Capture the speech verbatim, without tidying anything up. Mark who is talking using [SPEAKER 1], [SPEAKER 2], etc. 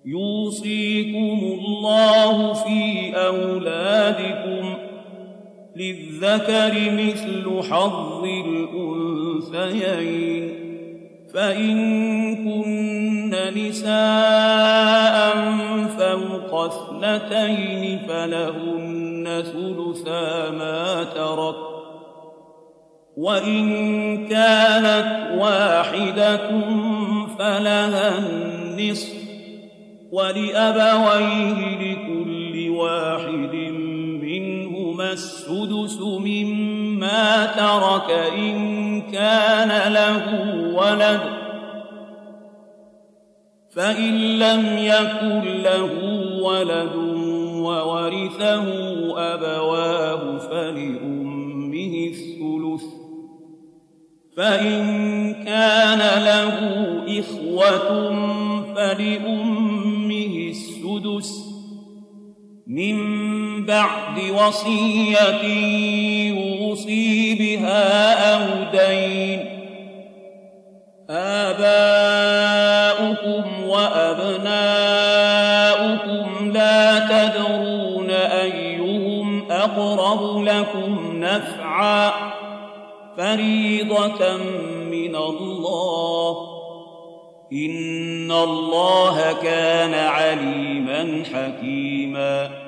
[SPEAKER 1] يوصيكم الله في أولادكم للذكر مثل حظ الأنثيين فإن كن نساء فوق اثنتين فلهن ثلثا ما ترك وإن كانت واحدة فلها النصف ولأبويه لكل واحد منهما السدس مما ترك إن كان له ولد فإن لم يكن له ولد وورثه أبواه فلأمه الثلث فإن كان له إخوة فلأمه السدس من بعد وصية يوصي بها أو دين آباؤكم وأبناؤكم لا تدرون أيهم أقرب لكم نفعا فريضة من الله إن الله كان عليما حكيما